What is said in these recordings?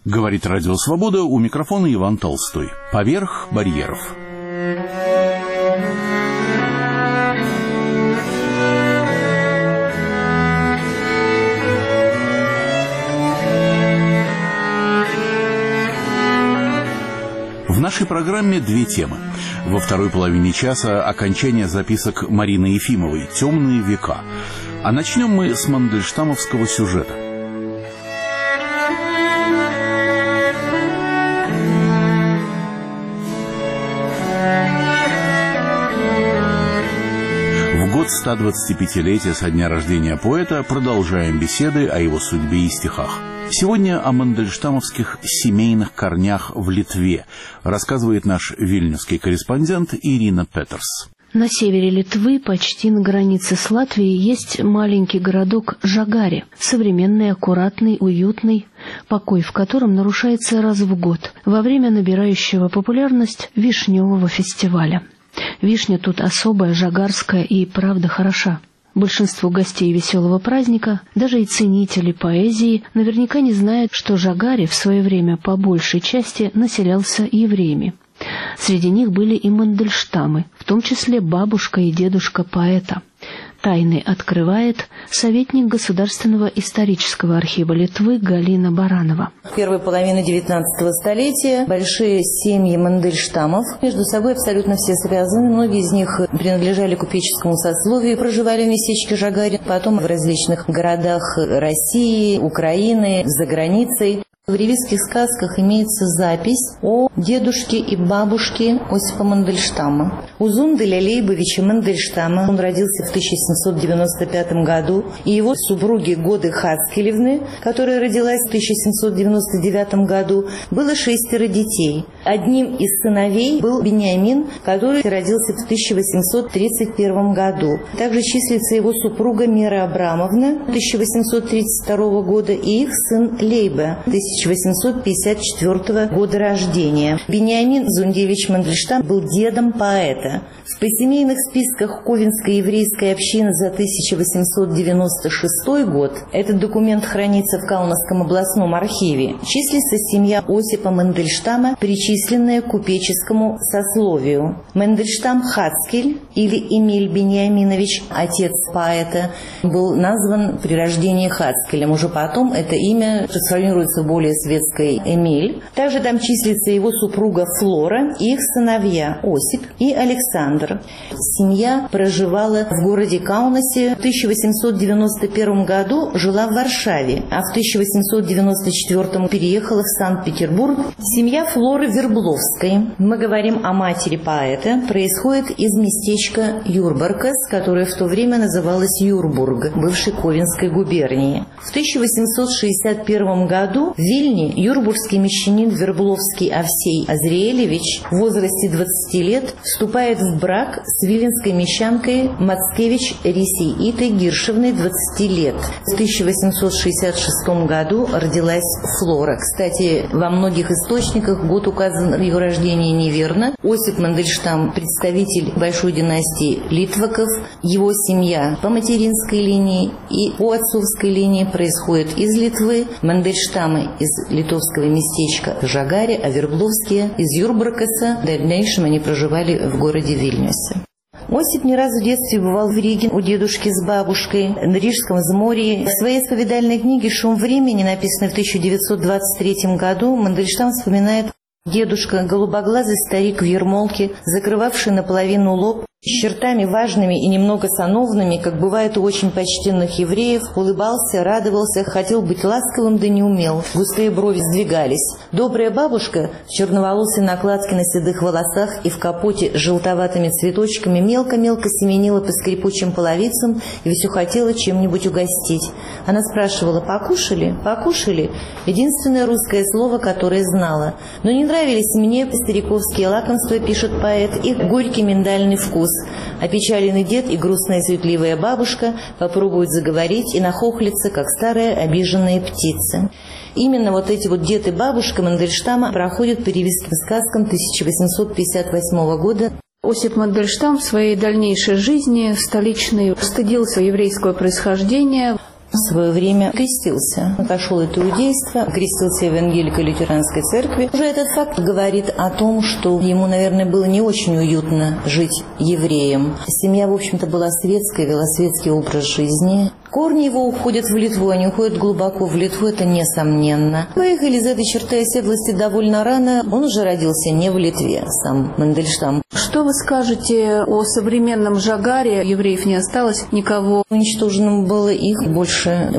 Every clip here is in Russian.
Говорит Радио Свобода, у микрофона Иван Толстой. Поверх барьеров. В нашей программе две темы. Во второй половине часа окончание записок Марины Ефимовой «Темные века». А начнем мы с мандельштамовского сюжета. В год 125-летия со дня рождения поэта продолжаем беседы о его судьбе и стихах. Сегодня о мандельштамовских семейных корнях в Литве рассказывает наш вильнюсский корреспондент Ирина Петерс. На севере Литвы, почти на границе с Латвией, есть маленький городок Жагаре, современный, аккуратный, уютный, покой в котором нарушается раз в год, во время набирающего популярность вишневого фестиваля. Вишня тут особая, жагарская и правда хороша. Большинство гостей веселого праздника, даже и ценители поэзии, наверняка не знают, что Жагаре в свое время по большей части населялся евреями. Среди них были и Мандельштамы, в том числе бабушка и дедушка поэта. Тайны открывает советник Государственного исторического архива Литвы Галина Баранова. В первой половине XIX столетия большие семьи Мандельштамов между собой абсолютно все связаны. Многие из них принадлежали купеческому сословию, проживали в местечке Жагаре, потом в различных городах России, Украины, за границей. В ревизских сказках имеется запись о дедушке и бабушке Осипа Мандельштама. Узунделя Лейбовича Мандельштама, он родился в 1795 году, и его супруги Годы Хацкелевны, которая родилась в 1799 году, было 6 детей. Одним из сыновей был Бениамин, который родился в 1831 году. Также числится его супруга Мера Абрамовна 1832 года и их сын Лейбе 1854 года рождения. Бениамин Зундевич Мандельштам был дедом поэта. В посемейных списках Ковенской еврейской общины за 1896 год, этот документ хранится в Каунасском областном архиве, числится семья Осипа Мандельштама, причисленная к купеческому сословию. Мандельштам Хацкель или Эмиль Бениаминович, отец поэта, был назван при рождении Хацкелем. Уже потом это имя трансформируется в более светской Эмиль. Также там числится его супруга Флора и их сыновья Осип и Александр. Семья проживала в городе Каунасе. В 1891 году жила в Варшаве, а в 1894 переехала в Санкт-Петербург. Семья Флоры Вербловской, мы говорим о матери поэта, происходит из местечка Юрбаркас, которое в то время называлось Юрбург, бывшей Ковенской губернии. В 1861 году в Вильне юрбургский мещанин Вербловский Овсей Азриэлевич в возрасте 20 лет вступает в брак с виленской мещанкой Мацкевич Рисей-Итой Гиршевной 20 лет. В 1866 году родилась Флора. Кстати, во многих источниках год указан ее рождения неверно. Осип Мандельштам – представитель большой династии Литваков. Его семья по материнской линии и по отцовской линии происходит из Литвы. Мандельштамы из литовского местечка Жагаре, а Вербловские из Юрбаркаса. В дальнейшем они проживали в городе Вильнюсе. Осип не раз в детстве бывал в Риге у дедушки с бабушкой на Рижском взморье. В своей исповедальной книге «Шум времени», написанной в 1923 году, Мандельштам вспоминает: дедушка, голубоглазый старик в ермолке, закрывавший наполовину лоб, с чертами важными и немного сановными, как бывает у очень почтенных евреев, улыбался, радовался, хотел быть ласковым, да не умел. Густые брови сдвигались. Добрая бабушка в черноволосой накладке на седых волосах и в капоте с желтоватыми цветочками мелко-мелко семенила по скрипучим половицам и все хотела чем-нибудь угостить. Она спрашивала: «Покушали? Покушали?» Единственное русское слово, которое знала. Но не нравились мне стариковские лакомства, пишет поэт, их горький миндальный вкус. Опечаленный дед и грустная суетливая бабушка попробуют заговорить и нахохлиться, как старая обиженная птица. Именно вот эти вот дед и бабушка Мандельштама проходят по ревизским сказкам 1858 года. Осип Мандельштам в своей дальнейшей жизни столичный стыдился еврейского происхождения. В свое время крестился. Пошел это иудейство, крестился в Евангелико-лютеранской церкви. Уже этот факт говорит о том, что ему, наверное, было не очень уютно жить евреем. Семья, в общем-то, была светская, вела светский образ жизни. Корни его уходят в Литву, они уходят глубоко в Литву, это несомненно. Выехали из этой черты оседлости довольно рано. Он уже родился не в Литве, сам Мандельштам. Что вы скажете о современном Жагаре? Евреев не осталось никого. Уничтожено было их больше 80%.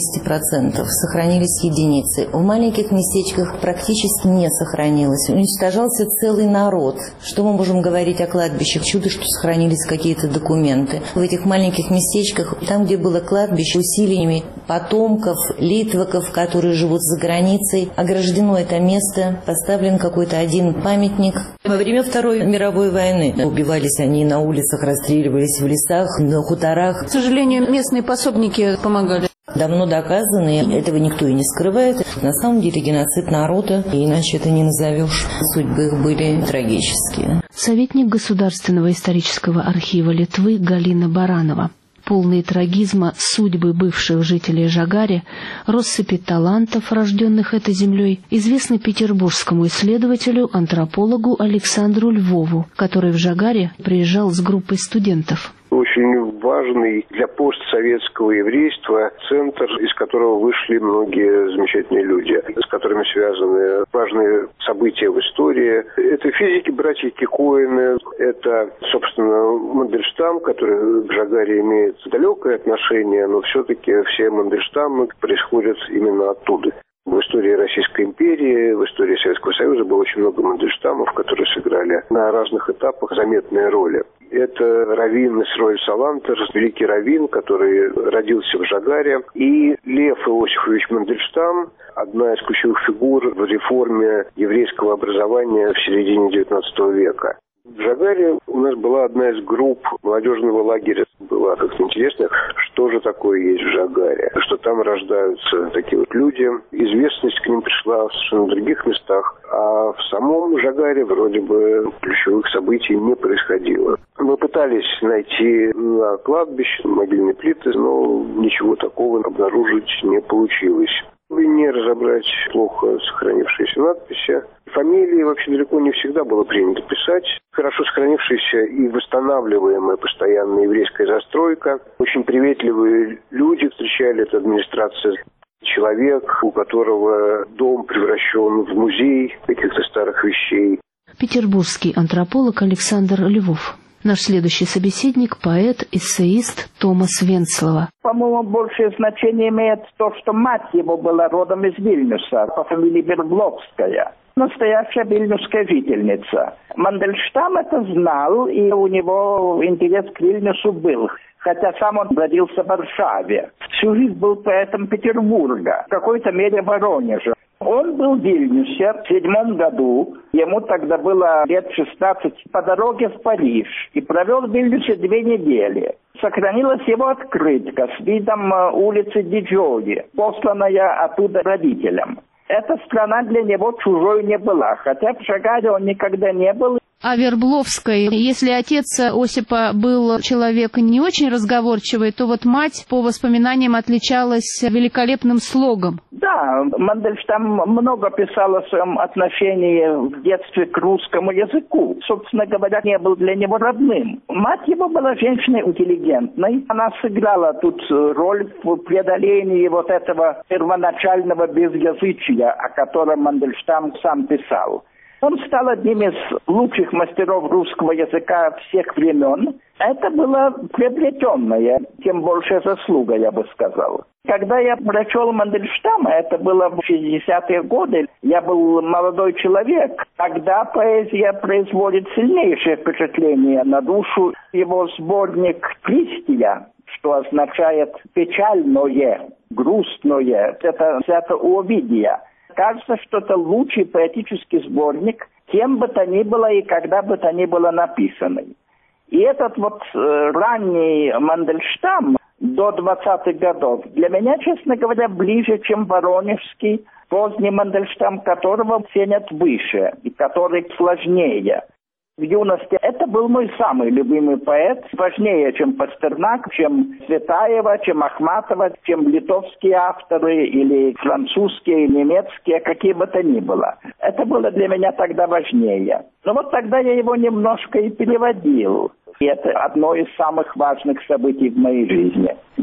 Сохранились единицы. В маленьких местечках практически не сохранилось. Уничтожался целый народ. Что мы можем говорить о кладбищах? Чудо, что сохранились какие-то документы. В этих маленьких местечках, там, где было кладбище, усилиями потомков, литваков, которые живут за границей, ограждено это место, поставлен какой-то один памятник. Во время Второй мировой войны убивались они на улицах, расстреливались в лесах, на хуторах. К сожалению, местные пособники помогали. Давно доказано, и этого никто и не скрывает. На самом деле геноцид народа, иначе это не назовешь. Судьбы их были трагические. Советник Государственного исторического архива Литвы Галина Баранова. Полные трагизма судьбы бывших жителей Жагари, россыпи талантов, рожденных этой землей, известны петербургскому исследователю, антропологу Александру Львову, который в Жагаре приезжал с группой студентов. Очень важный для постсоветского еврейства центр, из которого вышли многие замечательные люди, с которыми связаны важные события в истории. Это физики, братья Кикоины, это, собственно, Мандельштам, который к Жагаре имеет далекое отношение, но все-таки все Мандельштамы происходят именно оттуда. В истории Российской империи, в истории Советского Союза было очень много Мандельштамов, которые сыграли на разных этапах заметные роли. Это раввин Исроэль Салантер, великий раввин, который родился в Жагаре, и Лев Иосифович Мандельштам, одна из ключевых фигур в реформе еврейского образования в середине XIX века. В Жагаре у нас была одна из групп молодежного лагеря. Было как-то интересно, что же такое есть в Жагаре, что там рождаются такие вот люди. Известность к ним пришла в совершенно других местах, а в самом Жагаре вроде бы ключевых событий не происходило. Мы пытались найти на кладбище могильные плиты, но ничего такого обнаружить не получилось. И не разобрать плохо сохранившиеся надписи. Фамилии вообще далеко не всегда было принято писать. Хорошо сохранившаяся и восстанавливаемая постоянно еврейская застройка. Очень приветливые люди встречали эту администрацию. Человек, у которого дом превращен в музей каких-то старых вещей. Петербургский антрополог Александр Львов. Наш следующий собеседник – поэт, эссеист Томас Венцлова. По-моему, большее значение имеет то, что мать его была родом из Вильнюса, по фамилии Вербловская. Настоящая вильнюсская жительница. Мандельштам это знал, и у него интерес к Вильнюсу был. Хотя сам он родился в Варшаве. Всю жизнь был поэтом Петербурга, в какой-то мере Воронежа. Он был в Вильнюсе в 1907 году, ему тогда было лет 16, по дороге в Париж, и провел в Вильнюсе 2 недели. Сохранилась его открытка с видом улицы Диджоги, посланная оттуда родителям. Эта страна для него чужой не была, хотя в Жагаре он никогда не был. А Вербловской, если отец Осипа был человек не очень разговорчивый, то вот мать, по воспоминаниям, отличалась великолепным слогом. Да, Мандельштам много писал о своем отношении в детстве к русскому языку. Собственно говоря, не был для него родным. Мать его была женщиной интеллигентной. Она сыграла тут роль в преодолении вот этого первоначального безязычия, о котором Мандельштам сам писал. Он стал одним из лучших мастеров русского языка всех времен. Это было приобретенное, тем большая заслуга, я бы сказал. Когда я прочел Мандельштама, это было в 60-е годы, я был молодой человек, тогда поэзия производит сильнейшее впечатление на душу. Его сборник «Крistия», что означает «печальное», «грустное», это взято у Овидия. Кажется, что это лучший поэтический сборник, кем бы то ни было и когда бы то ни было написанный. И этот вот ранний Мандельштам до 20-х годов для меня, честно говоря, ближе, чем воронежский поздний Мандельштам, которого ценят выше и который сложнее. В юности это был мой самый любимый поэт, важнее, чем Пастернак, чем Цветаева, чем Ахматова, чем литовские авторы или французские, немецкие, какие бы то ни было. Это было для меня тогда важнее. Но вот тогда я его немножко и переводил. И это одно из самых важных событий в моей жизни. В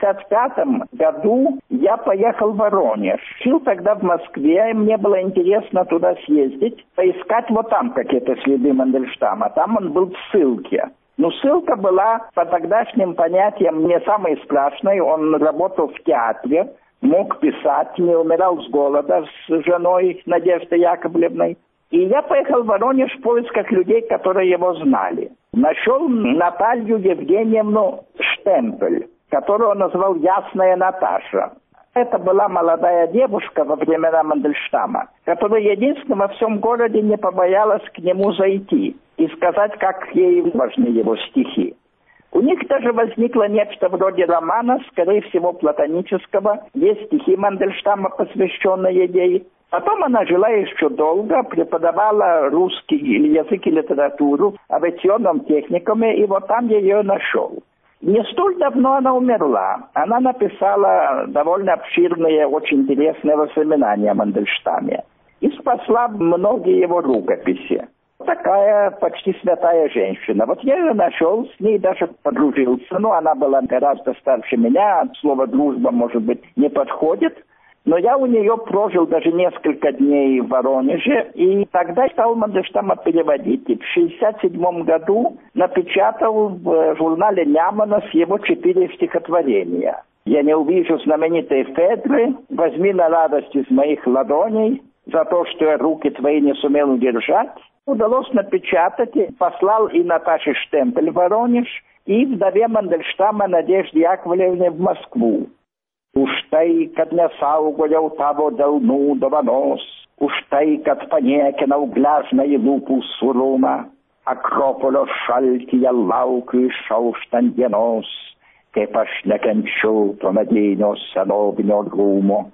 1965 году я поехал в Воронеж. Жил тогда в Москве, и мне было интересно туда съездить, поискать вот там какие-то следы Мандельштама. Там он был в ссылке. Но ссылка была по тогдашним понятиям не самой страшной. Он работал в театре, мог писать, не умирал с голода с женой Надеждой Яковлевной. И я поехал в Воронеж в поисках людей, которые его знали. Нашел Наталью Евгеньевну Штемпель, которую он назвал «Ясная Наташа». Это была молодая девушка во времена Мандельштама, которая единственная во всем городе не побоялась к нему зайти и сказать, как ей важны его стихи. У них даже возникло нечто вроде романа, скорее всего платонического. Есть стихи Мандельштама, посвященные ей. Потом она жила еще долго, преподавала русский язык и литературу в авиационном техникуме, и вот там я ее нашел. Не столь давно она умерла. Она написала довольно обширные, очень интересные воспоминания о Мандельштаме и спасла многие его рукописи. Такая почти святая женщина. Вот я ее нашел, с ней даже подружился. Ну, она была гораздо старше меня, слово «дружба», может быть, не подходит. Но я у нее прожил даже несколько дней в Воронеже, и тогда стал Мандельштама переводить. И в 1967 году напечатал в журнале Няманов его 4 стихотворения. «Я не увижу знаменитой Федры, возьми на радость из моих ладоней, за то, что я руки твои не сумел удержать». Удалось напечатать, послал и Наташе Штемпель в Воронеж, и вдове Мандельштама Надежде Яковлевне в Москву. Уж тъй, kad nesaugojau tavo delnų dovanos, už tai, kad paniekinau gležnąjį lūpų surumą, Akropolio šaltyje laukiu išauštant dienos, kaip aš nekenčiu to medinio senovinio rūmo.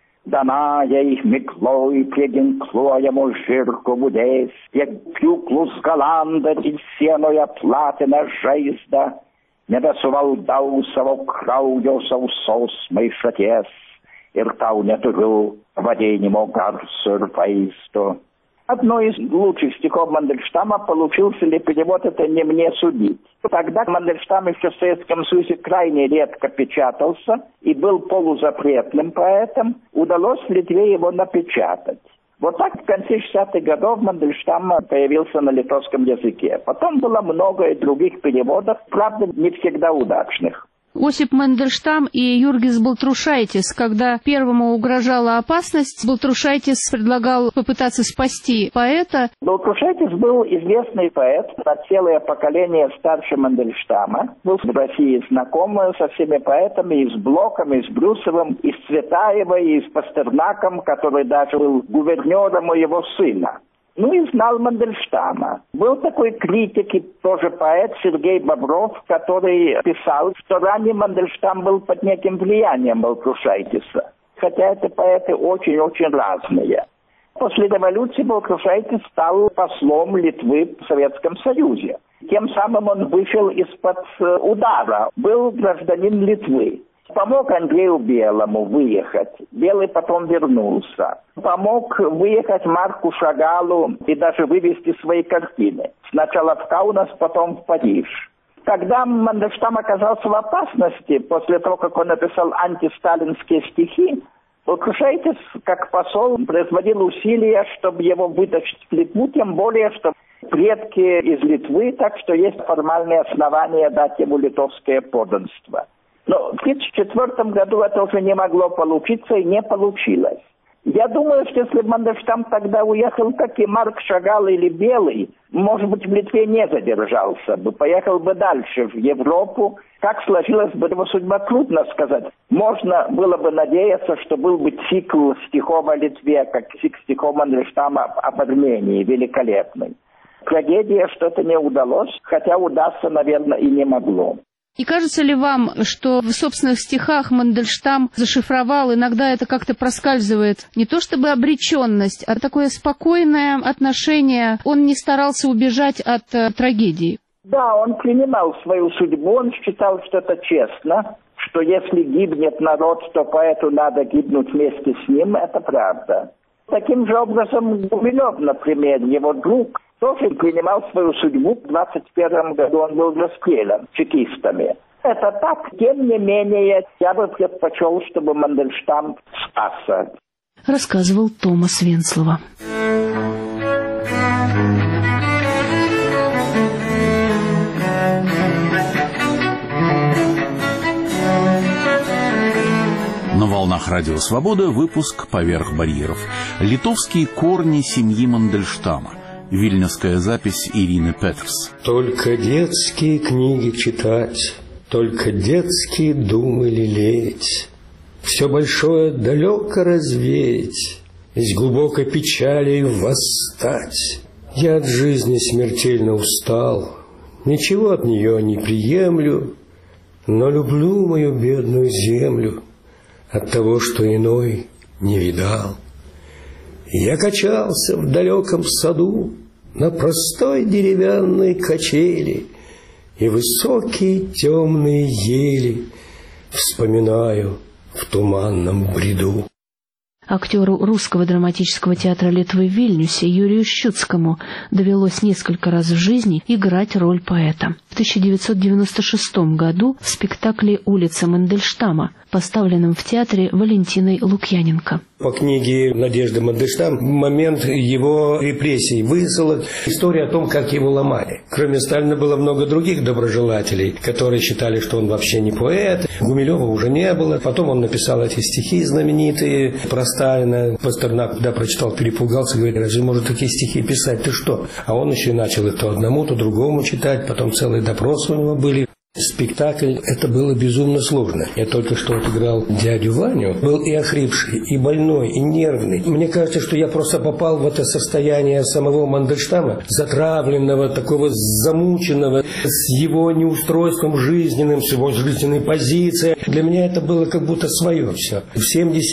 Danajai mikloj prie ginkluojamo žirgo budės, tiek pjūklus galanda ir sienoje platina žaizdą, nebesuvaldau savo kraujo sausos maišaties ir tau neturiu vadinimo garso ir vaizdo. Одно из лучших стихов Мандельштама получился ли перевод, это не мне судить. Тогда Мандельштам еще в Советском Союзе крайне редко печатался и был полузапретным поэтом. Удалось в Литве его напечатать. Вот так в конце 60-х годов Мандельштам появился на литовском языке. Потом было много и других переводов, правда, не всегда удачных. Осип Мандельштам и Юргис Балтрушайтис, когда первому угрожала опасность, Балтрушайтис предлагал попытаться спасти поэта. Балтрушайтис был известный поэт, на целое поколение старше Мандельштама. Был в России знаком со всеми поэтами, и с Блоком, и с Брюсовым, и с Цветаевой, и с Пастернаком, который даже был гувернером у его сына. Ну и знал Мандельштама. Был такой критик и тоже поэт Сергей Бобров, который писал, что ранее Мандельштам был под неким влиянием Балтрушайтиса. Хотя это поэты очень-очень разные. После революции Балтрушайтис стал послом Литвы в Советском Союзе. Тем самым он вышел из-под удара, был гражданин Литвы. Помог Андрею Белому выехать. Белый потом вернулся. Помог выехать Марку Шагалу и даже вывести свои картины. Сначала в Каунас, потом в Париж. Когда Мандельштам оказался в опасности, после того, как он написал антисталинские стихи, Балтрушайтис, как посол, производил усилия, чтобы его вытащить в Литву, тем более, что предки из Литвы, так что есть формальные основания дать ему литовское подданство. Но в 1934 году это уже не могло получиться и не получилось. Я думаю, что если бы Мандельштам тогда уехал, как и Марк Шагал или Белый, может быть, в Литве не задержался бы, поехал бы дальше, в Европу. Как сложилась бы его судьба, трудно сказать. Можно было бы надеяться, что был бы цикл стихов о Литве, как стихов Мандельштама об Армении, великолепный. Трагедия, что это не удалось, хотя удастся, наверное, и не могло. И кажется ли вам, что в собственных стихах Мандельштам зашифровал, иногда это как-то проскальзывает, не то чтобы обреченность, а такое спокойное отношение, он не старался убежать от трагедии? Да, он принимал свою судьбу, он считал, что это честно, что если гибнет народ, то поэту надо гибнуть вместе с ним, это правда. Таким же образом Гумилев, например, его друг, тоже принимал свою судьбу. В 21 году он был расстрелян чекистами. Это так, тем не менее, я бы предпочел, чтобы Мандельштам спасся. Рассказывал Томас Венцлова. На волнах Радио Свобода выпуск «Поверх барьеров». Литовские корни семьи Мандельштама. Вильнюсская запись Ирины Петерс. Только детские книги читать, только детские думы лелеять, все большое далеко развеять, из глубокой печали восстать. Я от жизни смертельно устал, ничего от нее не приемлю, но люблю мою бедную землю от того, что иной не видал. Я качался в далеком саду на простой деревянной качели, и высокие темные ели вспоминаю в туманном бреду. Актеру Русского драматического театра Литвы в Вильнюсе Юрию Щуцкому довелось несколько раз в жизни играть роль поэта. В 1996 году в спектакле «Улица Мандельштама», поставленном в театре Валентиной Лукьяненко. По книге Надежды Мандельштам момент его репрессий, высылок, история о том, как его ломали. Кроме Сталина было много других доброжелателей, которые считали, что он вообще не поэт. Гумилева уже не было. Потом он написал эти стихи знаменитые про Сталина. Пастернак, когда прочитал, перепугался, говорит: разве может такие стихи писать? Ты что? А он еще начал их то одному, то другому читать. Потом целые допросы у него были. Спектакль, это было безумно сложно. Я только что отыграл дядю Ваню, был и охрипший, и больной, и нервный. Мне кажется, что я просто попал в это состояние самого Мандельштама, затравленного, такого замученного, с его неустройством жизненным, с его жизненной позицией. Для меня это было как будто свое все. В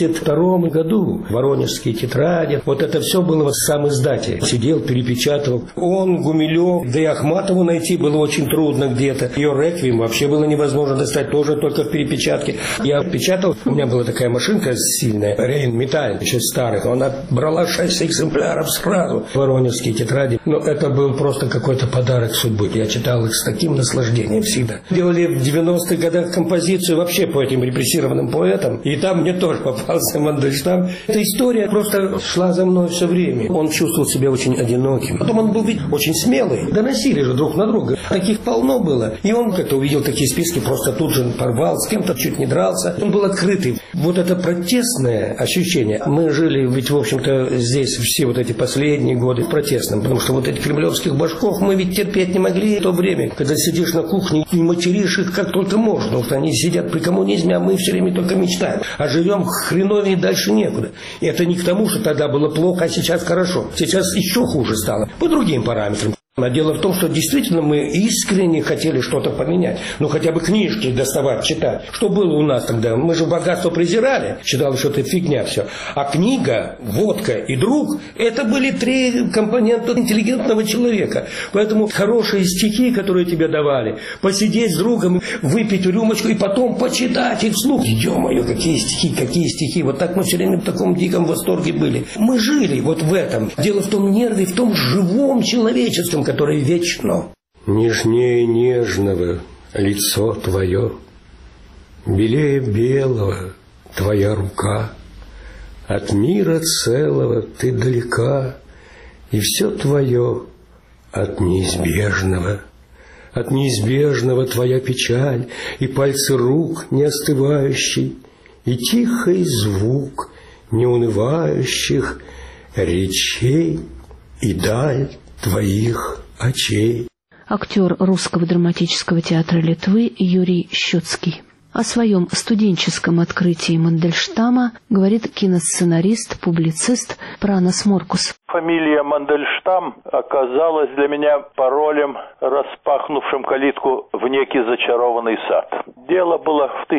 1972 году воронежские тетради, вот это все было в сам издате. Сидел, перепечатывал. Он, Гумилев, да и Ахматову найти было очень трудно где-то. Ее реквием вообще было невозможно достать, тоже только в перепечатке. Я печатал, у меня была такая машинка сильная, Рейн-Металл, еще старых. Она брала 6 экземпляров сразу, воронежские тетради. Но это был просто какой-то подарок судьбы. Я читал их с таким наслаждением всегда. Делали в 90-х годах композицию вообще по этим репрессированным поэтам, и там мне тоже попался Мандельштам. Эта история просто шла за мной все время. Он чувствовал себя очень одиноким. Потом он был ведь очень смелый. Доносили же друг на друга. Таких полно было. И он как-то увидел такие списки, просто тут же порвал, с кем-то чуть не дрался. Он был открытый. Вот это протестное ощущение. Мы жили ведь, в общем-то, здесь все вот эти последние годы в протестном, потому что вот этих кремлевских башков мы ведь терпеть не могли в то время, когда сидишь на кухне и материшь их как только можно. Вот они сидят при коммунизме, а мы все время только мечтаем. А живем хреновее и дальше некуда. И это не к тому, что тогда было плохо, а сейчас хорошо. Сейчас еще хуже стало. По другим параметрам. А дело в том, что действительно мы искренне хотели что-то поменять. Ну, хотя бы книжки доставать, читать. Что было у нас тогда? Мы же богатство презирали. Считали, что это фигня все. А книга, водка и друг – это были 3 компонента интеллигентного человека. Поэтому хорошие стихи, которые тебе давали, посидеть с другом, выпить рюмочку и потом почитать их вслух. Ё-моё, какие стихи. Вот так мы все время в таком диком восторге были. Мы жили вот в этом. Дело в том нерве, в том живом человеческом, которое вечно. Нежнее нежного лицо твое, белее белого твоя рука, от мира целого ты далека, и все твое от неизбежного. От неизбежного твоя печаль, и пальцы рук не остывающий, и тихий звук неунывающих речей, и даль твоих очей. Актер Русского драматического театра Литвы Юрий Щуцкий. О своем студенческом открытии Мандельштама говорит киносценарист, публицист Пранас Моркус. Фамилия Мандельштам оказалась для меня паролем, распахнувшим калитку в некий зачарованный сад. Дело было в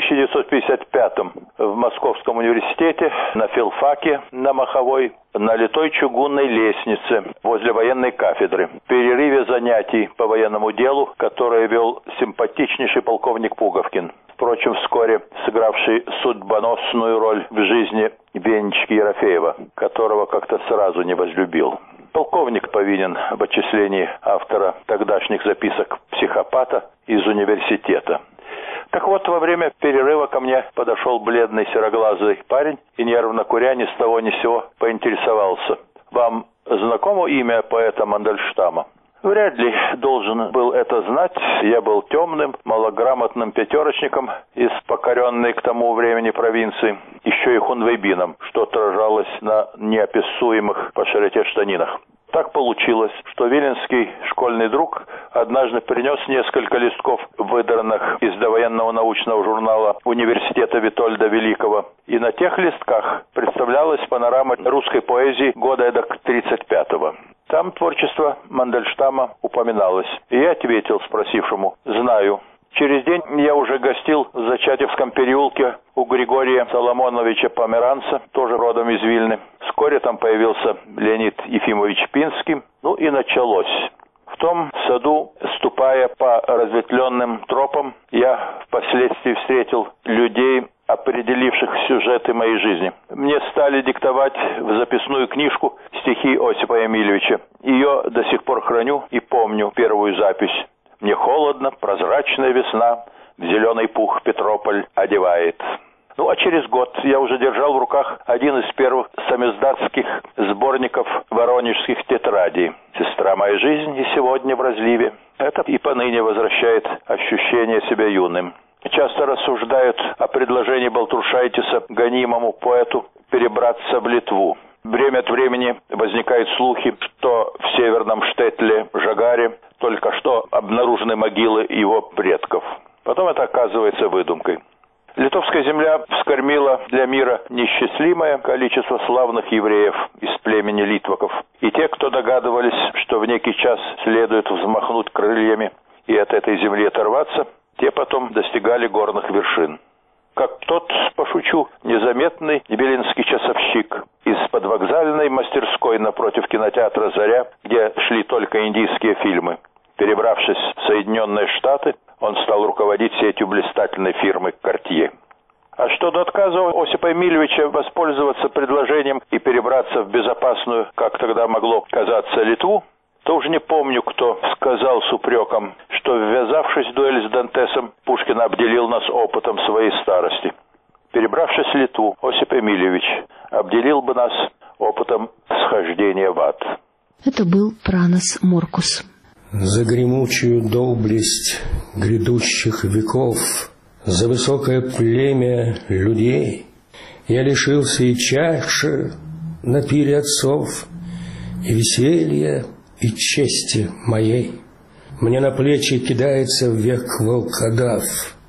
1955-м в Московском университете, на филфаке, на Маховой, на литой чугунной лестнице возле военной кафедры. В перерыве занятий по военному делу, которое вел симпатичнейший полковник Пуговкин, впрочем, вскоре сыгравший судьбоносную роль в жизни Венечки Ерофеева, которого как-то сразу не возлюбил. Полковник повинен в отчислении автора тогдашних записок психопата из университета. Так вот, во время перерыва ко мне подошел бледный сероглазый парень и, нервно куря, ни с того ни с сего поинтересовался: «Вам знакомо имя поэта Мандельштама?» Вряд ли должен был это знать. Я был темным, малограмотным пятерочником из покоренной к тому времени провинции, еще и хунвейбином, что отражалось на неописуемых по широте штанинах. Так получилось, что виленский школьный друг однажды принес несколько листков, выдранных из довоенного научного журнала университета Витольда Великого, и на тех листках представлялась панорама русской поэзии года эдак 35-го. Там творчество Мандельштама упоминалось, и я ответил спросившему: «Знаю». Через день я уже гостил в Зачатевском переулке у Григория Соломоновича Померанца, тоже родом из Вильны. Вскоре там появился Леонид Ефимович Пинский, и началось. В том саду, ступая по разветвленным тропам, я впоследствии встретил людей, определивших сюжеты моей жизни. Мне стали диктовать в записную книжку стихи Осипа Емельевича. Ее до сих пор храню и помню первую запись. «Мне холодно, прозрачная весна, в зеленый пух Петрополь одевает». А через год я уже держал в руках один из первых самиздатских сборников воронежских тетрадей. «Сестра моя жизнь и сегодня в разливе». Это и поныне возвращает ощущение себя юным. Часто рассуждают о предложении Балтрушайтиса гонимому поэту перебраться в Литву. Время от времени возникают слухи, что в северном Штетле, Жагаре, только что обнаружены могилы его предков. Потом это оказывается выдумкой. Литовская земля вскормила для мира неисчислимое количество славных евреев из племени литваков. И те, кто догадывались, что в некий час следует взмахнуть крыльями и от этой земли оторваться, те потом достигали горных вершин. Как тот, пошучу, незаметный виленский часовщик из подвокзальной мастерской напротив кинотеатра «Заря», где шли только индийские фильмы. Перебравшись в Соединенные Штаты, он стал руководить сетью блистательной фирмы «Картье». А что до отказа Осипа Емельевича воспользоваться предложением и перебраться в безопасную, как тогда могло казаться, Литву, то уже не помню, кто сказал с упреком, что, ввязавшись в дуэль с Дантесом, Пушкин обделил нас опытом своей старости. Перебравшись в Литву, Осип Емельевич обделил бы нас опытом схождения в ад. Это был Пранас Моркус. За гремучую доблесть грядущих веков, за высокое племя людей я лишился и чаши на пире отцов, и веселья, и чести моей. Мне на плечи кидается век волкодав,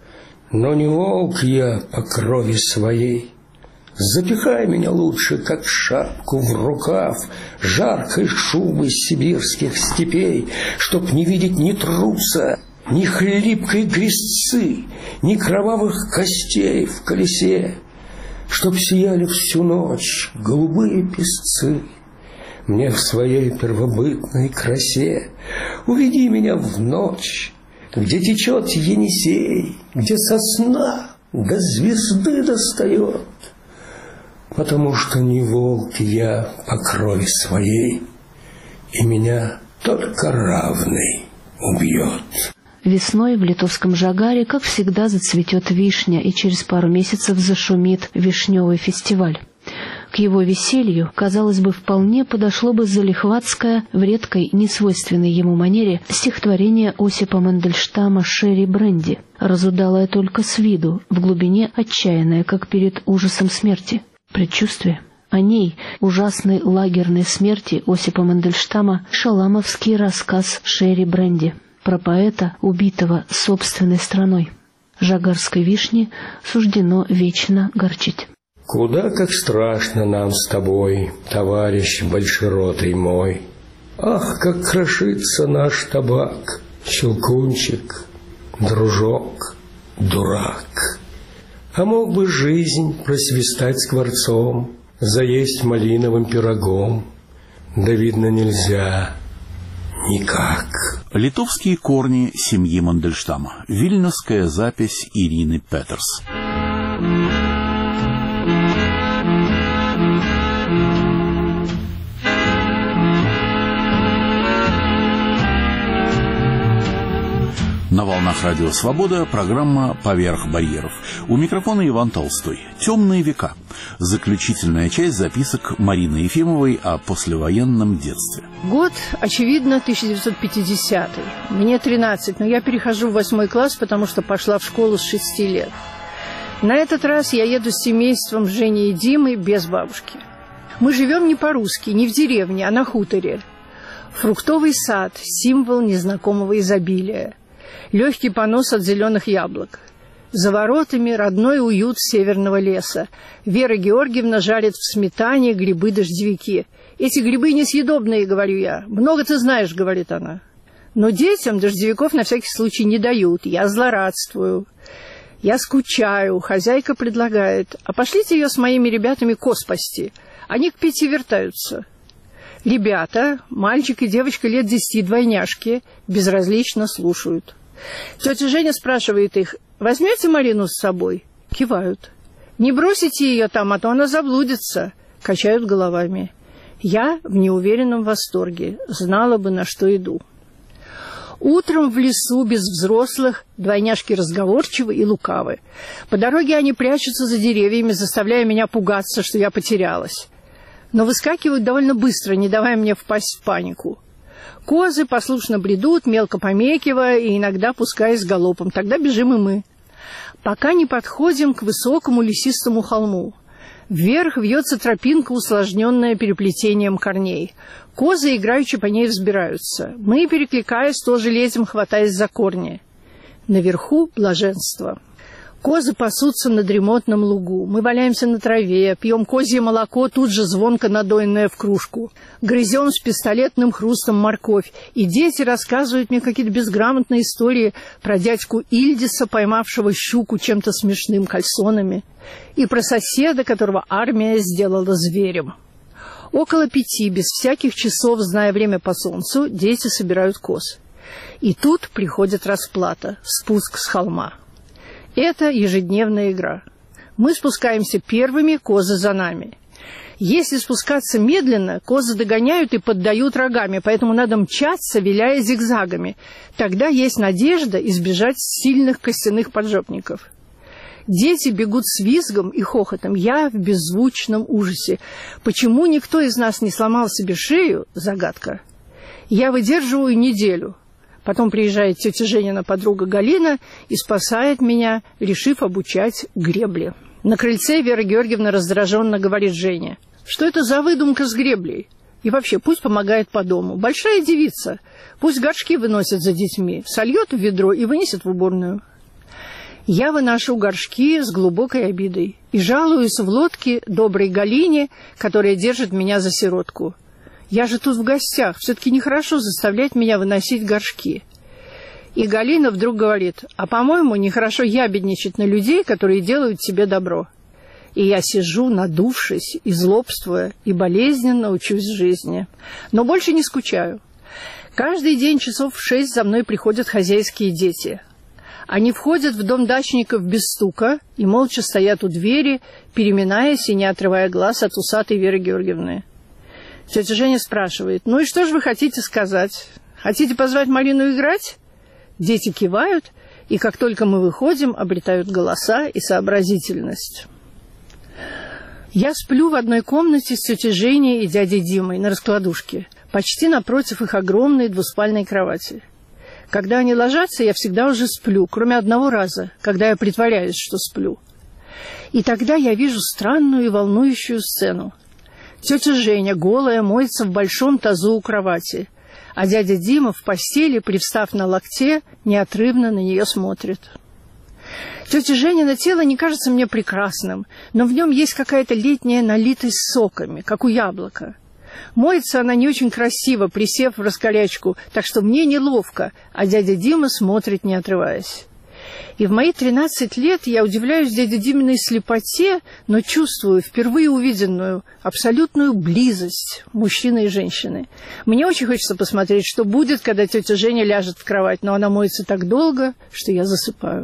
но не волк я по крови своей. Запихай меня лучше, как шапку в рукав, жаркой шубы сибирских степей, чтоб не видеть ни труса, ни хлипкой грязцы, ни кровавых костей в колесе, чтоб сияли всю ночь голубые песцы. Мне в своей первобытной красе уведи меня в ночь, где течет Енисей, где сосна до звезды достает, потому что не волк я по крови своей, и меня только равный убьет. Весной в литовском Жагаре, как всегда, зацветет вишня, и через пару месяцев зашумит вишневый фестиваль. К его веселью, казалось бы, вполне подошло бы залихватское, в редкой, несвойственной ему манере, стихотворение Осипа Мандельштама «Шерри Бренди», разудалое только с виду, в глубине отчаянное, как перед ужасом смерти. Предчувствие. О ней, ужасной лагерной смерти Осипа Мандельштама, шаламовский рассказ «Шерри Бренди», про поэта, убитого собственной страной. Жагарской вишне суждено вечно горчить. Куда как страшно нам с тобой, товарищ большеротый мой. Ах, как крошится наш табак, щелкунчик, дружок, дурак. А мог бы жизнь просвистать скворцом, заесть малиновым пирогом. Да, видно, нельзя никак. Литовские корни семьи Мандельштама. Вильнюсская запись Ирины Петерс. На волнах Радио Свобода программа «Поверх барьеров». У микрофона Иван Толстой. «Темные века». Заключительная часть записок Марины Ефимовой о послевоенном детстве. Год, очевидно, 1950-й. Мне 13, но я перехожу в 8 класс, потому что пошла в школу с 6 лет. На этот раз я еду с семейством Жени и Димы без бабушки. Мы живем не по-русски, не в деревне, а на хуторе. Фруктовый сад – символ незнакомого изобилия. Легкий понос от зеленых яблок. За воротами родной уют северного леса. Вера Георгиевна жарит в сметане грибы-дождевики. «Эти грибы несъедобные», — говорю я. «Много ты знаешь», — говорит она. Но детям дождевиков на всякий случай не дают. Я злорадствую. Я скучаю. Хозяйка предлагает: «А пошлите ее с моими ребятами коз пасти. Они к 5 вертаются». Ребята, мальчик и девочка лет 10, двойняшки, безразлично слушают. Тетя Женя спрашивает их: «Возьмете Марину с собой?» Кивают. «Не бросите ее там, а то она заблудится». Качают головами. Я в неуверенном восторге. Знала бы, на что иду. Утром в лесу без взрослых двойняшки разговорчивы и лукавы. По дороге они прячутся за деревьями, заставляя меня пугаться, что я потерялась. Но выскакивают довольно быстро, не давая мне впасть в панику. Козы послушно бредут, мелко помекивая и иногда пускаясь галопом. Тогда бежим и мы. Пока не подходим к высокому лесистому холму. Вверх вьется тропинка, усложненная переплетением корней. Козы играючи по ней взбираются. Мы, перекликаясь, тоже лезем, хватаясь за корни. Наверху блаженство. Козы пасутся на дремотном лугу. Мы валяемся на траве, пьем козье молоко, тут же звонко надоенное в кружку. Грызем с пистолетным хрустом морковь. И дети рассказывают мне какие-то безграмотные истории про дядьку Ильдиса, поймавшего щуку чем-то смешным, кальсонами. И про соседа, которого армия сделала зверем. Около 5, без всяких часов, зная время по солнцу, дети собирают коз. И тут приходит расплата, спуск с холма. Это ежедневная игра. Мы спускаемся первыми, козы за нами. Если спускаться медленно, козы догоняют и поддают рогами, поэтому надо мчаться, виляя зигзагами. Тогда есть надежда избежать сильных костяных поджопников. Дети бегут с визгом и хохотом. Я в беззвучном ужасе. Почему никто из нас не сломал себе шею – загадка. Я выдерживаю неделю. Потом приезжает тетя Женина подруга Галина и спасает меня, решив обучать гребле. На крыльце Вера Георгиевна раздраженно говорит Жене: «Что это за выдумка с греблей? И вообще, пусть помогает по дому. Большая девица. Пусть горшки выносит за детьми, сольет в ведро и вынесет в уборную». Я выношу горшки с глубокой обидой и жалуюсь в лодке доброй Галине, которая держит меня за сиротку. Я же тут в гостях, все-таки нехорошо заставлять меня выносить горшки. И Галина вдруг говорит: «А, по-моему, нехорошо ябедничать на людей, которые делают тебе добро». И я сижу, надувшись и злобствуя, и болезненно учусь жизни. Но больше не скучаю. Каждый день часов в 6 за мной приходят хозяйские дети. Они входят в дом дачников без стука и молча стоят у двери, переминаясь и не отрывая глаз от усатой Веры Георгиевны. Тетя Женя спрашивает: «Ну и что же вы хотите сказать? Хотите позвать Марину играть?» Дети кивают, и как только мы выходим, обретают голоса и сообразительность. Я сплю в одной комнате с тетей Женей и дядей Димой на раскладушке, почти напротив их огромной двуспальной кровати. Когда они ложатся, я всегда уже сплю, кроме одного раза, когда я притворяюсь, что сплю. И тогда я вижу странную и волнующую сцену. Тетя Женя, голая, моется в большом тазу у кровати, а дядя Дима в постели, привстав на локте, неотрывно на нее смотрит. Тетя Женина тело не кажется мне прекрасным, но в нем есть какая-то летняя налитость соками, как у яблока. Моется она не очень красиво, присев в раскорячку, так что мне неловко, а дядя Дима смотрит, не отрываясь. И в мои 13 лет я удивляюсь дяде Диминой слепоте, но чувствую впервые увиденную абсолютную близость мужчины и женщины. Мне очень хочется посмотреть, что будет, когда тетя Женя ляжет в кровать, но она моется так долго, что я засыпаю.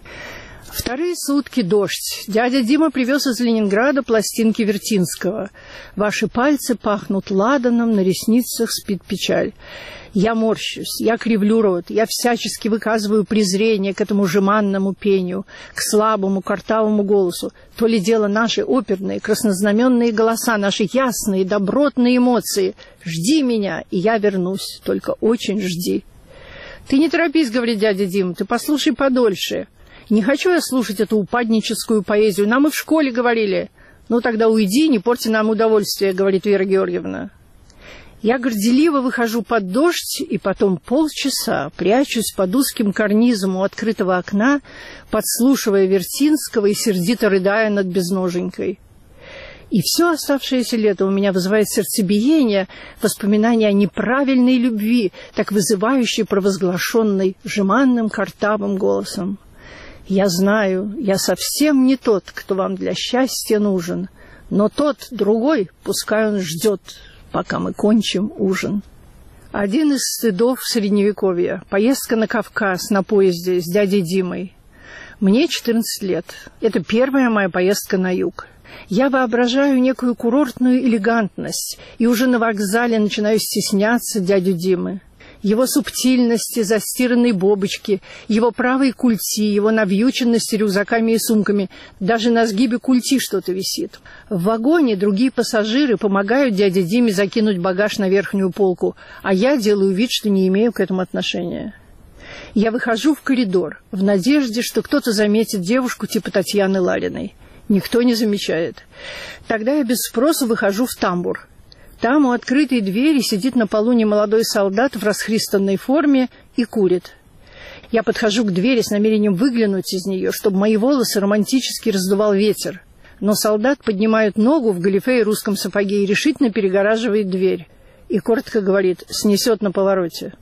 Вторые сутки дождь. Дядя Дима привез из Ленинграда пластинки Вертинского. Ваши пальцы пахнут ладаном, на ресницах спит печаль. Я морщусь, я кривлю рот, я всячески выказываю презрение к этому жеманному пению, к слабому, картавому голосу. То ли дело наши оперные, краснознаменные голоса, наши ясные, добротные эмоции. Жди меня, и я вернусь, только очень жди. Ты не торопись, говорит дядя Дим, ты послушай подольше. Не хочу я слушать эту упадническую поэзию, нам и в школе говорили. Ну тогда уйди, не порти нам удовольствие, говорит Вера Георгиевна. Я горделиво выхожу под дождь и потом полчаса прячусь под узким карнизом у открытого окна, подслушивая Вертинского и сердито рыдая над безноженькой. И все оставшееся лето у меня вызывает сердцебиение, воспоминания о неправильной любви, так вызывающей провозглашенной жеманным картавым голосом. Я знаю, я совсем не тот, кто вам для счастья нужен, но тот, другой, пускай он ждет, пока мы кончим ужин. Один из стыдов Средневековья. Поездка на Кавказ на поезде с дядей Димой. Мне 14 лет. Это первая моя поездка на юг. Я воображаю некую курортную элегантность и уже на вокзале начинаю стесняться дядю Димы. Его субтильности, застиранные бобочки, его правой культи, его навьюченности рюкзаками и сумками. Даже на сгибе культи что-то висит. В вагоне другие пассажиры помогают дяде Диме закинуть багаж на верхнюю полку, а я делаю вид, что не имею к этому отношения. Я выхожу в коридор в надежде, что кто-то заметит девушку типа Татьяны Лариной. Никто не замечает. Тогда я без спроса выхожу в тамбур. Там у открытой двери сидит на полу немолодой солдат в расхристанной форме и курит. Я подхожу к двери с намерением выглянуть из нее, чтобы мои волосы романтически раздувал ветер. Но солдат поднимает ногу в галифе и русском сапоге и решительно перегораживает дверь. И коротко говорит: «Снесет на повороте».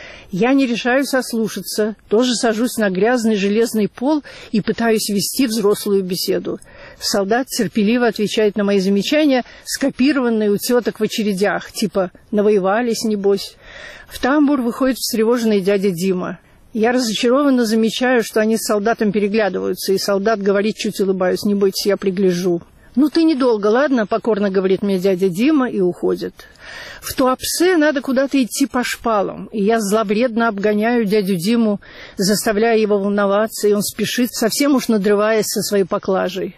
Я не решаюсь ослушаться, тоже сажусь на грязный железный пол и пытаюсь вести взрослую беседу. Солдат терпеливо отвечает на мои замечания, скопированные у теток в очередях, типа «навоевались, небось». В тамбур выходит встревоженный дядя Дима. Я разочарованно замечаю, что они с солдатом переглядываются, и солдат говорит, чуть улыбаясь: «Не бойтесь, я пригляжу». «Ну ты недолго, ладно?» — покорно говорит мне дядя Дима и уходит. В Туапсе надо куда-то идти по шпалам, и я зловредно обгоняю дядю Диму, заставляя его волноваться, и он спешит, совсем уж надрываясь со своей поклажей.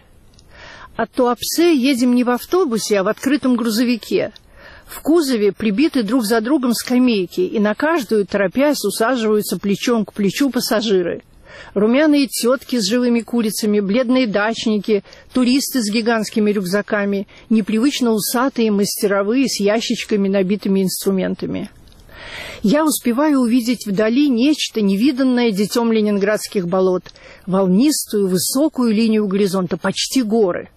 От Туапсе едем не в автобусе, а в открытом грузовике. В кузове прибиты друг за другом скамейки, и на каждую, торопясь, усаживаются плечом к плечу пассажиры. Румяные тетки с живыми курицами, бледные дачники, туристы с гигантскими рюкзаками, непривычно усатые мастеровые с ящичками, набитыми инструментами. Я успеваю увидеть вдали нечто, невиданное детем ленинградских болот, волнистую высокую линию горизонта, почти горы.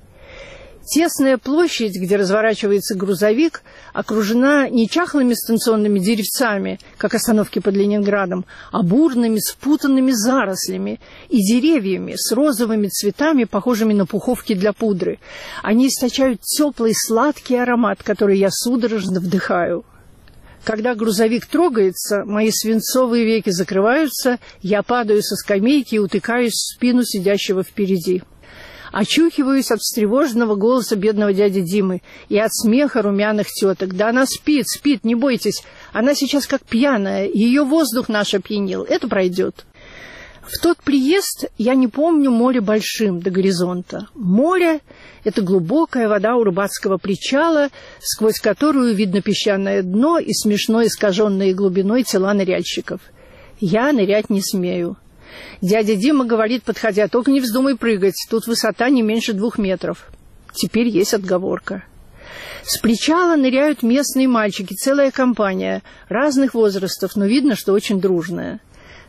Тесная площадь, где разворачивается грузовик, окружена не чахлыми станционными деревцами, как остановки под Ленинградом, а бурными спутанными зарослями и деревьями с розовыми цветами, похожими на пуховки для пудры. Они источают теплый сладкий аромат, который я судорожно вдыхаю. Когда грузовик трогается, мои свинцовые веки закрываются, я падаю со скамейки и утыкаюсь в спину сидящего впереди. Очухиваюсь от встревоженного голоса бедного дяди Димы и от смеха румяных теток. Да она спит, спит, не бойтесь. Она сейчас как пьяная, ее воздух наш опьянил. Это пройдет. В тот приезд я не помню море большим до горизонта. Море — это глубокая вода у рыбацкого причала, сквозь которую видно песчаное дно и смешно искаженные глубиной тела ныряльщиков. Я нырять не смею. Дядя Дима говорит, подходя: только не вздумай прыгать, тут высота не меньше 2 метров. Теперь есть отговорка. С причала ныряют местные мальчики, целая компания, разных возрастов, но видно, что очень дружная.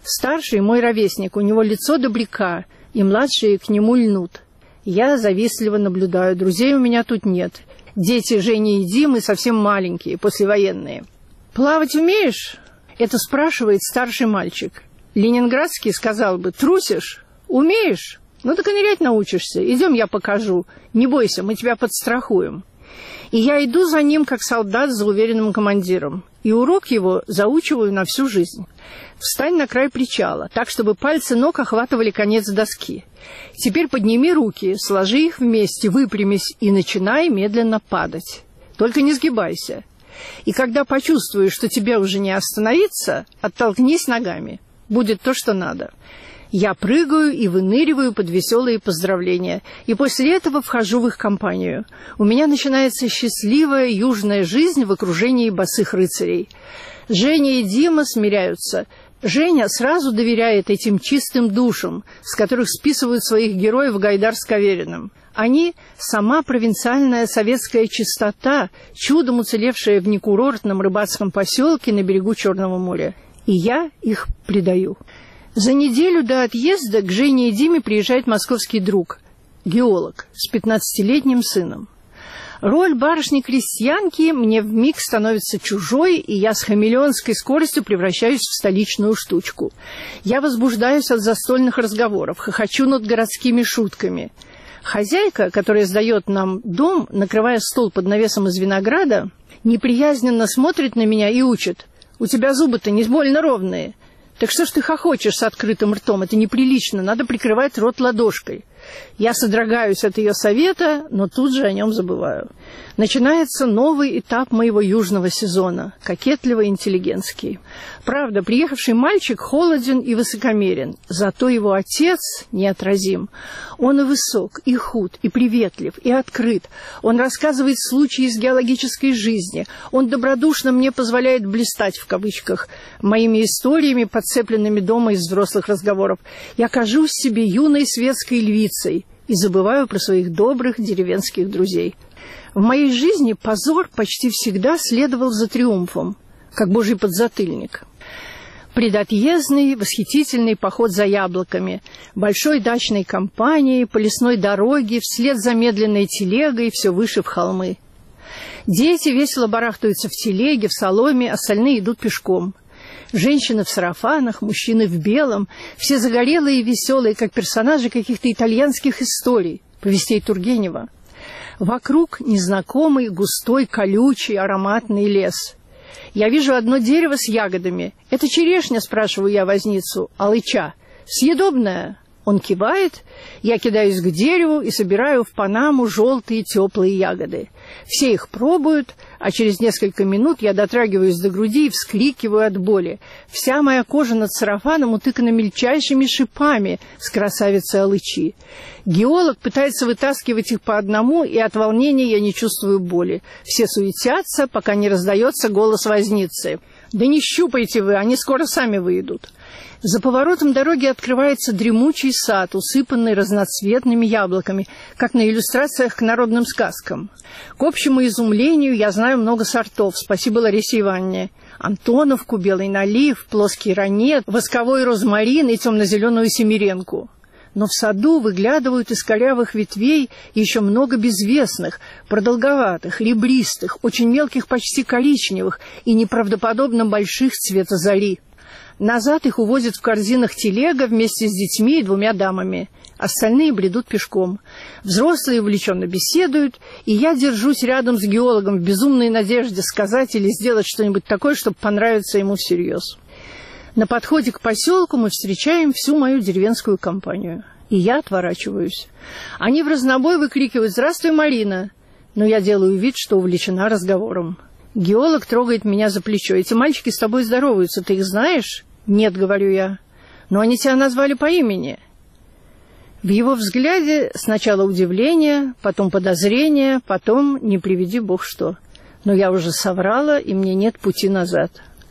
Старший мой ровесник, у него лицо добряка, и младшие к нему льнут. Я завистливо наблюдаю, друзей у меня тут нет. Дети Жени и Димы совсем маленькие, послевоенные. «Плавать умеешь?» — это спрашивает старший мальчик. Ленинградский сказал бы: «Трусишь? Умеешь? Ну так и нырять научишься. Идем, я покажу. Не бойся, мы тебя подстрахуем». И я иду за ним, как солдат за уверенным командиром. И урок его заучиваю на всю жизнь. Встань на край причала, так, чтобы пальцы ног охватывали конец доски. Теперь подними руки, сложи их вместе, выпрямись и начинай медленно падать. Только не сгибайся. И когда почувствуешь, что тебе уже не остановиться, оттолкнись ногами. Будет то, что надо. Я прыгаю и выныриваю под веселые поздравления. И после этого вхожу в их компанию. У меня начинается счастливая южная жизнь в окружении босых рыцарей. Женя и Дима смиряются. Женя сразу доверяет этим чистым душам, с которых списывают своих героев Гайдар с Кавериным. Они – сама провинциальная советская чистота, чудом уцелевшая в некурортном рыбацком поселке на берегу Черного моря. И я их предаю. За неделю до отъезда к Жене и Диме приезжает московский друг, геолог, с 15-летним сыном. Роль барышни-крестьянки мне вмиг становится чужой, и я с хамелеонской скоростью превращаюсь в столичную штучку. Я возбуждаюсь от застольных разговоров, хохочу над городскими шутками. Хозяйка, которая сдает нам дом, накрывая стол под навесом из винограда, неприязненно смотрит на меня и учит: «У тебя зубы-то не больно ровные. Так что ж ты хохочешь с открытым ртом? Это неприлично, надо прикрывать рот ладошкой». Я содрогаюсь от ее совета, но тут же о нем забываю. Начинается новый этап моего южного сезона, кокетливо-интеллигентский. Правда, приехавший мальчик холоден и высокомерен, зато его отец неотразим. Он и высок, и худ, и приветлив, и открыт. Он рассказывает случаи из геологической жизни. Он добродушно мне позволяет блистать, в кавычках, моими историями, подцепленными дома из взрослых разговоров. Я кажусь себе юной светской львицей и забываю про своих добрых деревенских друзей. В моей жизни позор почти всегда следовал за триумфом, как божий подзатыльник. Предотъездный, восхитительный поход за яблоками, большой дачной компанией, по лесной дороге, вслед за медленной телегой, все выше в холмы. Дети весело барахтаются в телеге, в соломе, остальные идут пешком. Женщины в сарафанах, мужчины в белом, все загорелые и веселые, как персонажи каких-то итальянских историй, повестей Тургенева. Вокруг незнакомый, густой, колючий, ароматный лес. Я вижу одно дерево с ягодами. «Это черешня?» – спрашиваю я возницу. «Алыча. Съедобная?» Он кивает, я кидаюсь к дереву и собираю в панаму желтые теплые ягоды. Все их пробуют, а через несколько минут я дотрагиваюсь до груди и вскрикиваю от боли. Вся моя кожа над сарафаном утыкана мельчайшими шипами с красавицей алычи. Геолог пытается вытаскивать их по одному, и от волнения я не чувствую боли. Все суетятся, пока не раздается голос возницы. «Да не щупайте вы, они скоро сами выйдут». За поворотом дороги открывается дремучий сад, усыпанный разноцветными яблоками, как на иллюстрациях к народным сказкам. К общему изумлению я знаю много сортов, спасибо Ларисе Ивановне. Антоновку, белый налив, плоский ранет, восковой розмарин и темно-зеленую семеренку. Но в саду выглядывают из корявых ветвей еще много безвестных, продолговатых, ребристых, очень мелких, почти коричневых и неправдоподобно больших цвета зари. Назад их увозят в корзинах телега вместе с детьми и 2 дамами. Остальные бредут пешком. Взрослые увлеченно беседуют, и я держусь рядом с геологом в безумной надежде сказать или сделать что-нибудь такое, чтобы понравиться ему всерьез. На подходе к поселку мы встречаем всю мою деревенскую компанию. И я отворачиваюсь. Они в разнобой выкрикивают: «Здравствуй, Марина!» Но я делаю вид, что увлечена разговором. Геолог трогает меня за плечо. «Эти мальчики с тобой здороваются, ты их знаешь?» «Нет», — говорю я. «Но они тебя назвали по имени». В его взгляде сначала удивление, потом подозрение, потом не приведи бог что. Но я уже соврала, и мне нет пути назад.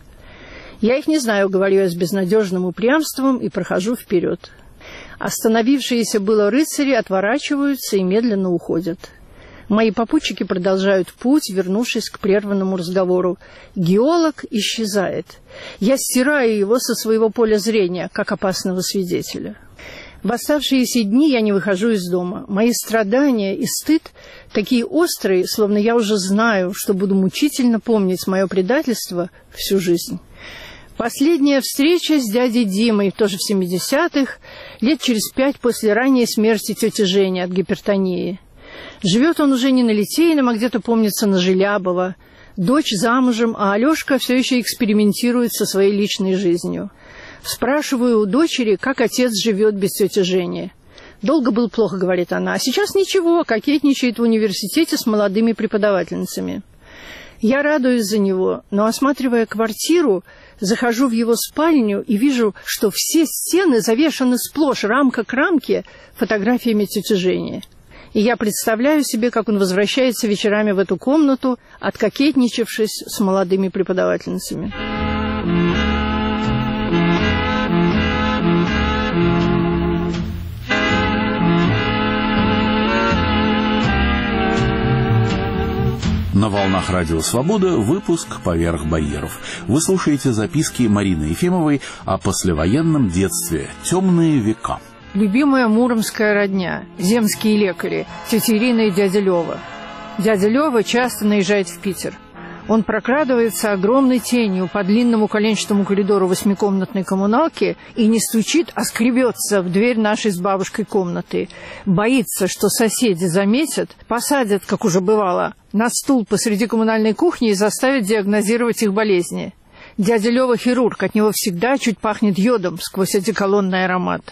«Я их не знаю», — говорю я с безнадежным упрямством и прохожу вперед. Остановившиеся было рыцари отворачиваются и медленно уходят. Мои попутчики продолжают путь, вернувшись к прерванному разговору. Геолог исчезает. Я стираю его со своего поля зрения, как опасного свидетеля. В оставшиеся дни я не выхожу из дома. Мои страдания и стыд такие острые, словно я уже знаю, что буду мучительно помнить мое предательство всю жизнь. Последняя встреча с дядей Димой, тоже в 70-х, лет через 5 после ранней смерти тети Жени от гипертонии. Живет он уже не на Литейном, а где-то, помнится, на Желябова. Дочь замужем, а Алешка все еще экспериментирует со своей личной жизнью. Спрашиваю у дочери, как отец живет без тети Жени. Долго было плохо, говорит она, а сейчас ничего, кокетничает в университете с молодыми преподавательницами. Я радуюсь за него, но, осматривая квартиру, захожу в его спальню и вижу, что все стены завешаны сплошь, рамка к рамке, фотографиями тети Жени. И я представляю себе, как он возвращается вечерами в эту комнату, откокетничавшись с молодыми преподавательницами. На волнах Радио Свобода выпуск «Поверх барьеров». Вы слушаете записки Марины Ефимовой о послевоенном детстве, темные века. Любимая муромская родня, земские лекари, тетя Ирина и дядя Лёва. Дядя Лёва часто наезжает в Питер. Он прокрадывается огромной тенью по длинному коленчатому коридору 8-комнатной коммуналки и не стучит, а скребется в дверь нашей с бабушкой комнаты. Боится, что соседи заметят, посадят, как уже бывало, на стул посреди коммунальной кухни и заставят диагнозировать их болезни. Дядя Лёва хирург, от него всегда чуть пахнет йодом сквозь одеколонный аромат.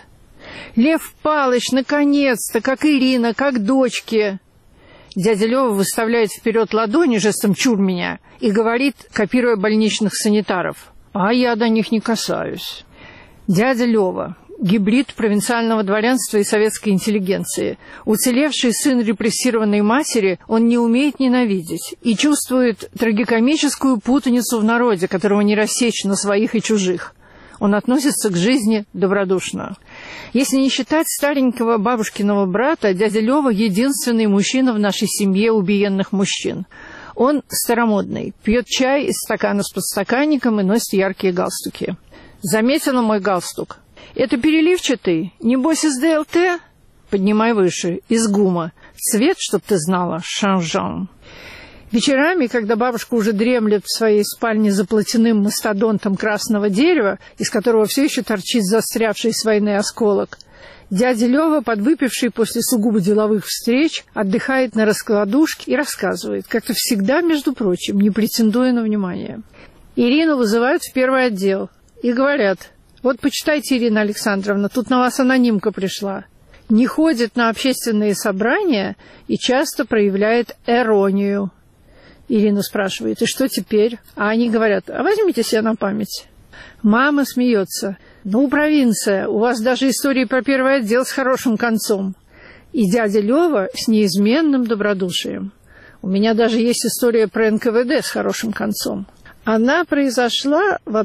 Лев Палыч, наконец-то, как Ирина, как дочки. Дядя Лёва выставляет вперед ладони жестом «чур меня» и говорит, копируя больничных санитаров: «А я до них не касаюсь». Дядя Лёва – гибрид провинциального дворянства и советской интеллигенции. Уцелевший сын репрессированной матери, он не умеет ненавидеть и чувствует трагикомическую путаницу в народе, которого не рассечь на своих и чужих. Он относится к жизни добродушно. Если не считать старенького бабушкиного брата, дядя Лёва – единственный мужчина в нашей семье убиенных мужчин. Он старомодный, пьет чай из стакана с подстаканником и носит яркие галстуки. Заметила мой галстук? Это переливчатый? Небось из ДЛТ? Поднимай выше, из ГУМа. Цвет, чтоб ты знала, шанжан. Вечерами, когда бабушка уже дремлет в своей спальне за платяным мастодонтом красного дерева, из которого все еще торчит застрявший с войны осколок, дядя Лёва, подвыпивший после сугубо деловых встреч, отдыхает на раскладушке и рассказывает, как-то всегда, между прочим, не претендуя на внимание. Ирину вызывают в первый отдел и говорят: «Вот почитайте, Ирина Александровна, тут на вас анонимка пришла». Не ходит на общественные собрания и часто проявляет иронию. Ирина спрашивает: «И что теперь?» А они говорят: «А возьмите себе на память». Мама смеется: «Ну, провинция, у вас даже истории про первый отдел с хорошим концом». И дядя Лёва с неизменным добродушием: «У меня даже есть история про НКВД с хорошим концом». Она произошла в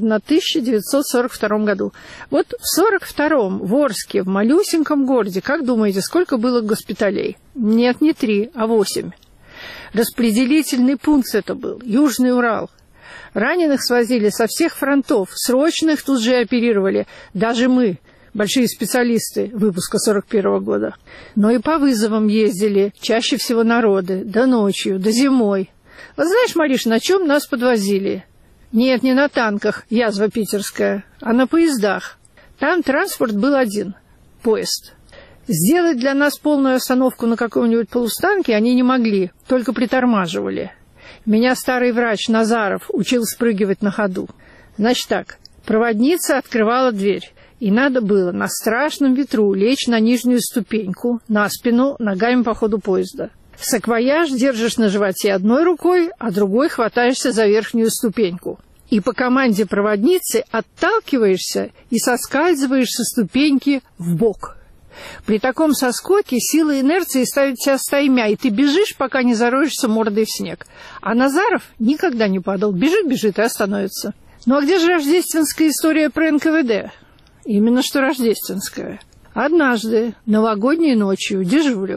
1942 году. Вот в 1942-м в Орске, в малюсеньком городе, как думаете, сколько было госпиталей? Нет, не 3, а 8. Распределительный пункт это был, Южный Урал. Раненых свозили со всех фронтов, срочных тут же оперировали. Даже мы, большие специалисты выпуска 41 года. Но и по вызовам ездили, чаще всего народы, да ночью, да зимой. Вот знаешь, Мариш, на чем нас подвозили? Нет, не на танках, язва питерская, а на поездах. Там транспорт был один – поезд. Сделать для нас полную остановку на каком-нибудь полустанке они не могли, только притормаживали. Меня старый врач Назаров учил спрыгивать на ходу. Значит так, проводница открывала дверь, и надо было на страшном ветру лечь на нижнюю ступеньку, на спину, ногами по ходу поезда. Саквояж держишь на животе одной рукой, а другой хватаешься за верхнюю ступеньку. И по команде проводницы отталкиваешься и соскальзываешь со ступеньки вбок. При таком соскоке сила инерции ставит тебя стаймя, и ты бежишь, пока не зароешься мордой в снег. А Назаров никогда не падал. Бежит и остановится. Ну а где же рождественская история про НКВД? Именно что рождественская. Однажды, новогодней ночью, дежурю.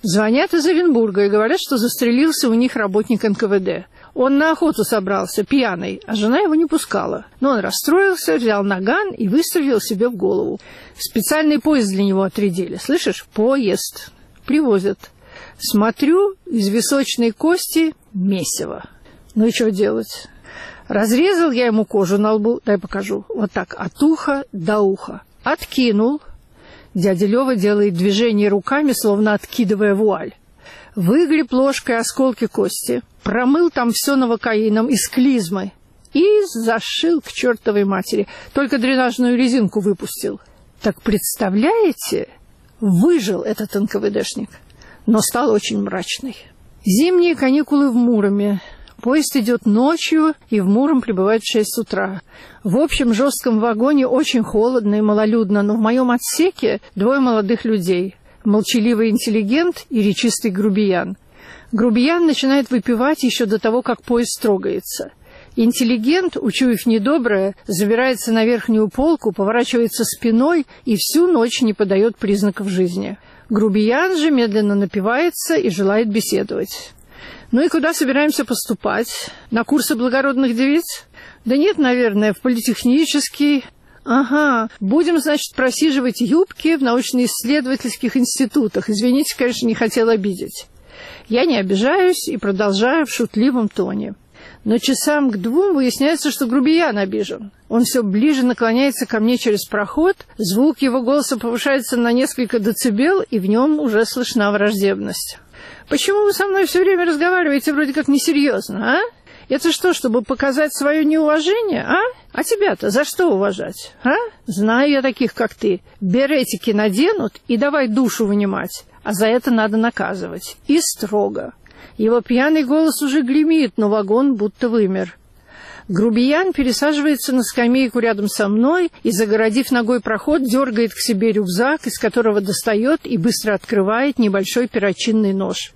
Звонят из Оренбурга и говорят, что застрелился у них работник НКВД. Он на охоту собрался, пьяный, а жена его не пускала. Но он расстроился, взял наган и выстрелил себе в голову. Специальный поезд для него отрядили. Слышишь? Поезд. Привозят. Смотрю, из височной кости месиво. Ну и что делать? Разрезал я ему кожу на лбу, дай покажу, вот так, от уха до уха. Откинул. Дядя Лёва делает движение руками, словно откидывая вуаль. Выгреб ложкой осколки кости, промыл там все новокаином из клизмы и зашил к чертовой матери. Только дренажную резинку выпустил. Так представляете, выжил этот НКВДшник, но стал очень мрачный. Зимние каникулы в Муроме. Поезд идет ночью, и в Муром прибывает в 6 утра. В общем жестком вагоне очень холодно и малолюдно, но в моем отсеке 2 молодых людей. Молчаливый интеллигент и речистый грубиян. Грубиян начинает выпивать еще до того, как поезд трогается. Интеллигент, учуяв недоброе, забирается на верхнюю полку, поворачивается спиной и всю ночь не подает признаков жизни. Грубиян же медленно напивается и желает беседовать. Ну и куда собираемся поступать? На курсы благородных девиц? Да нет, наверное, в политехнический. Ага, будем, значит, просиживать юбки в научно-исследовательских институтах. Извините, конечно, не хотела обидеть. Я не обижаюсь и продолжаю в шутливом тоне. Но часам к 2 выясняется, что грубиян обижен. Он все ближе наклоняется ко мне через проход, звук его голоса повышается на несколько децибел, и в нем уже слышна враждебность. «Почему вы со мной все время разговариваете вроде как несерьезно, а? Это что, чтобы показать свое неуважение, а? А тебя-то за что уважать, а? Знаю я таких, как ты. Беретики наденут и давай душу вынимать, а за это надо наказывать. И строго». Его пьяный голос уже гремит, но вагон будто вымер. Грубиян пересаживается на скамейку рядом со мной и, загородив ногой проход, дергает к себе рюкзак, из которого достает и быстро открывает небольшой перочинный нож.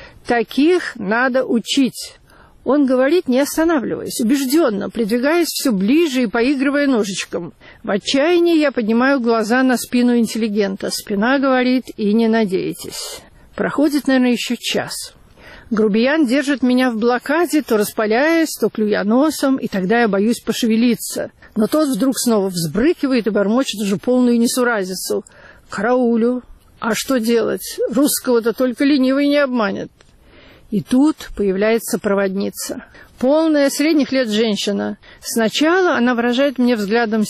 Таких надо учить. Он говорит, не останавливаясь, убежденно, придвигаясь все ближе и поигрывая ножичком. В отчаянии я поднимаю глаза на спину интеллигента. Спина говорит, и не надейтесь. Проходит, наверное, еще час. Грубиян держит меня в блокаде, то распаляясь, то клюя носом, и тогда я боюсь пошевелиться. Но тот вдруг снова взбрыкивает и бормочет уже полную несуразицу. Караулю. А что делать? Русского-то только ленивый не обманет. И тут появляется проводница. Полная, средних лет женщина. Сначала она выражает мне взглядом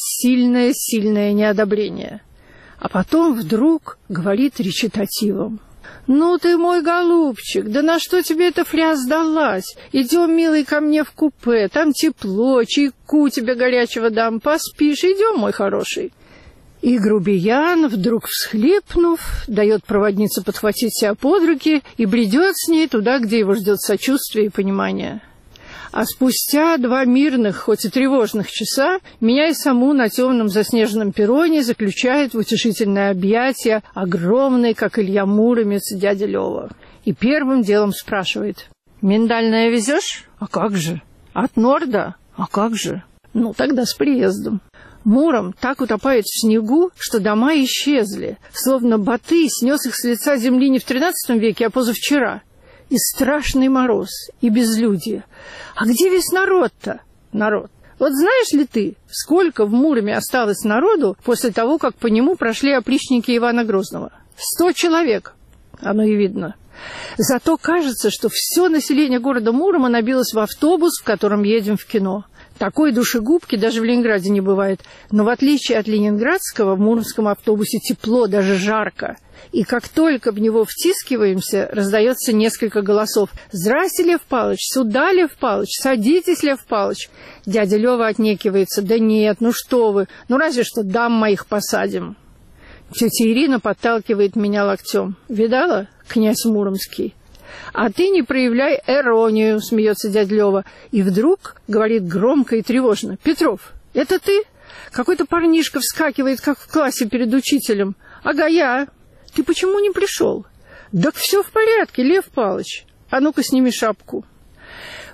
сильное неодобрение. А потом вдруг говорит речитативом. «Ну ты мой голубчик, да на что тебе эта фля сдалась? Идем, милый, ко мне в купе, там тепло, чайку тебе горячего дам, поспишь, идем, мой хороший». И грубиян, вдруг всхлипнув, дает проводнице подхватить себя под руки и бредет с ней туда, где его ждет сочувствие и понимание. А спустя 2 мирных, хоть и тревожных часа, меня и саму на темном заснеженном перроне заключает в утешительное объятие огромный, как Илья Муромец, дядя Лёва. И первым делом спрашивает: «Миндальное везешь? А как же? От Норда? А как же? Ну, тогда с приездом». Муром так утопает в снегу, что дома исчезли, словно Батый снес их с лица земли не в 13 веке, а позавчера. И страшный мороз, и безлюдье. А где весь народ-то? Народ. Вот знаешь ли ты, сколько в Муроме осталось народу после того, как по нему прошли опричники Ивана Грозного? 100 человек. Оно и видно. Зато кажется, что все население города Мурома набилось в автобус, в котором едем в кино. Такой душегубки даже в Ленинграде не бывает. Но в отличие от ленинградского, в муромском автобусе тепло, даже жарко. И как только в него втискиваемся, раздается несколько голосов. «Здрасте, Лев Палыч! Сюда, Лев Палыч! Садитесь, Лев Палыч!» Дядя Лёва отнекивается. «Да нет, ну что вы! Ну разве что дам моих посадим!» Тетя Ирина подталкивает меня локтем. «Видала, князь Муромский?» «А ты не проявляй иронию», — смеется дядя Лёва. И вдруг говорит громко и тревожно: «Петров, это ты? Какой-то парнишка вскакивает, как в классе перед учителем. Ага, я. Ты почему не пришел?» «Так все в порядке, Лев Палыч. А ну-ка сними шапку».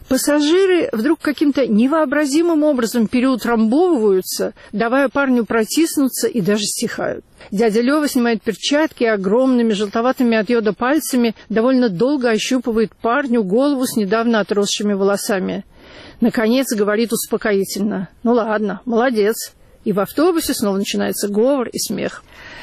Пассажиры вдруг каким-то невообразимым образом переутрамбовываются, давая парню протиснуться, и даже стихают. Дядя Лёва снимает перчатки и огромными желтоватыми от йода пальцами довольно долго ощупывает парню голову с недавно отросшими волосами. Наконец говорит успокоительно: «Ну ладно, молодец». И в автобусе снова начинается говор и смех.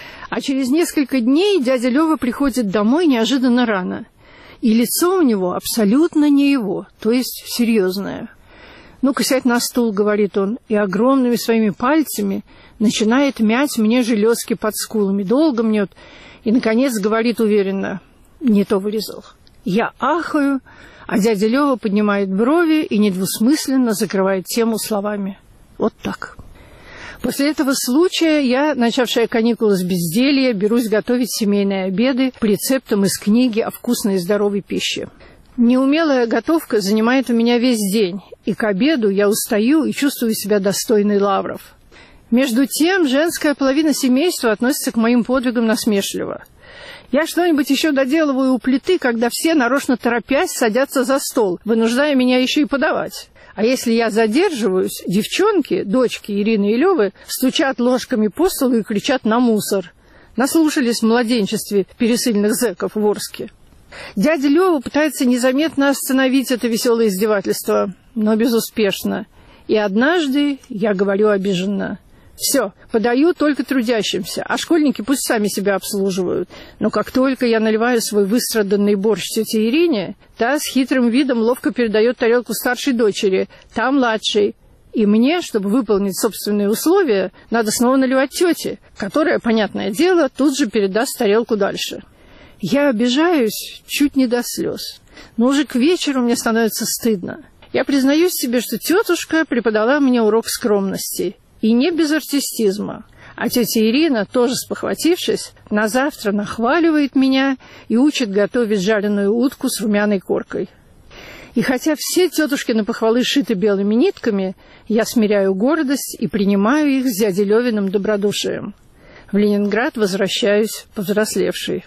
А через несколько дней дядя Лёва приходит домой неожиданно рано. И лицо у него абсолютно не его, то есть серьезное. «Ну-ка, сядь на стул», — говорит он, и огромными своими пальцами начинает мять мне железки под скулами. Долго мнет, и, наконец, говорит уверенно: «Не то вырезал». Я ахаю, а дядя Лёва поднимает брови и недвусмысленно закрывает тему словами: «Вот так». После этого случая я, начавшая каникулы с безделья, берусь готовить семейные обеды по рецептам из книги о вкусной и здоровой пище. Неумелая готовка занимает у меня весь день, и к обеду я устаю и чувствую себя достойной лавров. Между тем, женская половина семейства относится к моим подвигам насмешливо. Я что-нибудь еще доделываю у плиты, когда все, нарочно торопясь, садятся за стол, вынуждая меня еще и подавать. А если я задерживаюсь, девчонки, дочки Ирины и Лёвы, стучат ложками по столу и кричат на мусор. Наслушались в младенчестве пересыльных зэков в Орске. Дядя Лёва пытается незаметно остановить это веселое издевательство, но безуспешно. И однажды я говорю обиженно: «Все, подаю только трудящимся, а школьники пусть сами себя обслуживают». Но как только я наливаю свой выстраданный борщ тете Ирине, та с хитрым видом ловко передает тарелку старшей дочери, та младшей. И мне, чтобы выполнить собственные условия, надо снова наливать тете, которая, понятное дело, тут же передаст тарелку дальше. Я обижаюсь чуть не до слез, но уже к вечеру мне становится стыдно. Я признаюсь себе, что тетушка преподала мне урок скромности. И не без артистизма. А тетя Ирина, тоже спохватившись, на завтра нахваливает меня и учит готовить жареную утку с румяной коркой. И хотя все тетушкины похвалы шиты белыми нитками, я смиряю гордость и принимаю их с дядей Лёвиным добродушием. В Ленинград возвращаюсь повзрослевшей.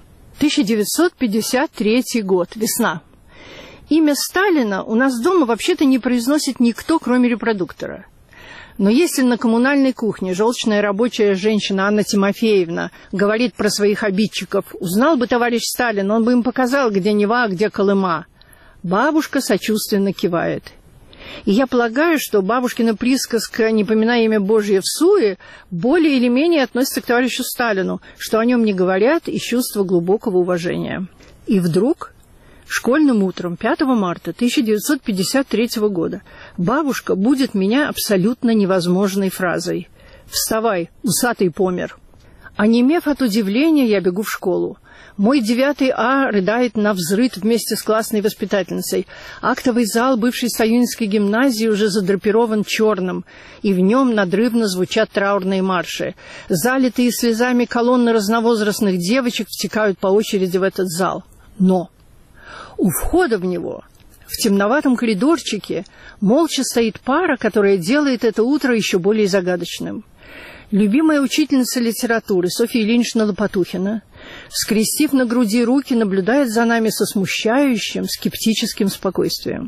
1953 год. Весна. Имя Сталина у нас дома вообще-то не произносит никто, кроме репродуктора. Но если на коммунальной кухне желчная рабочая женщина Анна Тимофеевна говорит про своих обидчиков: «Узнал бы товарищ Сталин, он бы им показал, где Нева, а где Колыма», бабушка сочувственно кивает. И я полагаю, что бабушкина присказка «не поминай имя Божье всуе» более или менее относится к товарищу Сталину, что о нем не говорят из чувства глубокого уважения. И вдруг... Школьным утром 5 марта 1953 года бабушка будит меня абсолютно невозможной фразой: «Вставай, усатый помер». Онемев от удивления, я бегу в школу. Мой 9 А рыдает навзрыд вместе с классной воспитательницей. Актовый зал бывшей Союзской гимназии уже задрапирован черным, и в нем надрывно звучат траурные марши. Залитые слезами колонны разновозрастных девочек втекают по очереди в этот зал. Но... у входа в него, в темноватом коридорчике, молча стоит пара, которая делает это утро еще более загадочным. Любимая учительница литературы Софья Ильинична Лопатухина, скрестив на груди руки, наблюдает за нами со смущающим, скептическим спокойствием.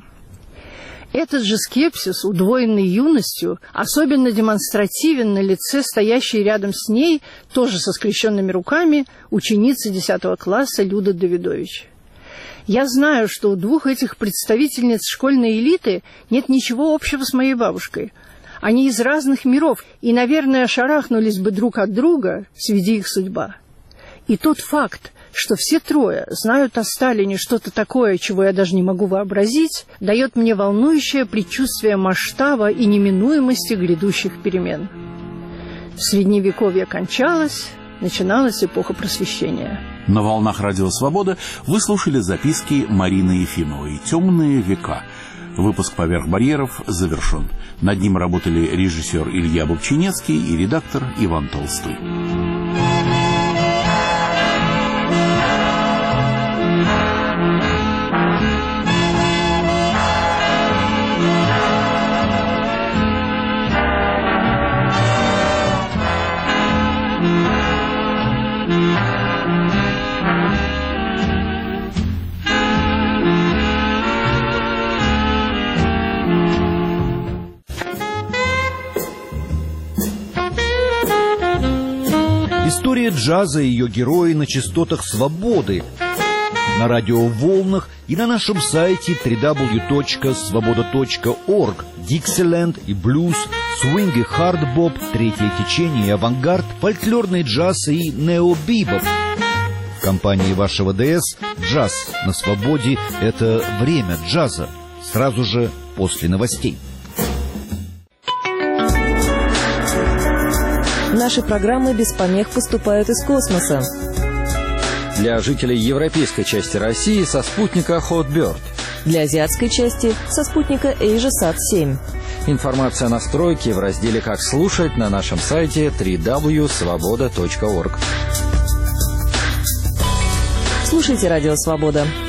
Этот же скепсис, удвоенный юностью, особенно демонстративен на лице стоящей рядом с ней, тоже со скрещенными руками, ученицы 10 класса Люды Давидович. Я знаю, что у двух этих представительниц школьной элиты нет ничего общего с моей бабушкой. Они из разных миров и, наверное, шарахнулись бы друг от друга, сведи их судьба. И тот факт, что все трое знают о Сталине что-то такое, чего я даже не могу вообразить, дает мне волнующее предчувствие масштаба и неминуемости грядущих перемен. Средневековье кончалось, начиналась эпоха Просвещения. На волнах Радио Свобода вы слушали записки Марины Ефимовой «Темные века». Выпуск «Поверх барьеров» завершен. Над ним работали режиссер Илья Бобчинецкий и редактор Иван Толстой. История джаза и ее герои на частотах свободы, на радиоволнах и на нашем сайте www.svoboda.org. Диксиленд и блюз, свинг и хардбоп, третье течение и авангард, фольклорный джаз и необибоп. В компании вашего ДС «Джаз на свободе» — это время джаза. Сразу же после новостей. Наши программы без помех поступают из космоса. Для жителей европейской части России со спутника Hotbird. Для азиатской части со спутника AsiaSat-7. Информация о настройке в разделе «Как слушать» на нашем сайте www.svoboda.org. Слушайте «Радио Свобода».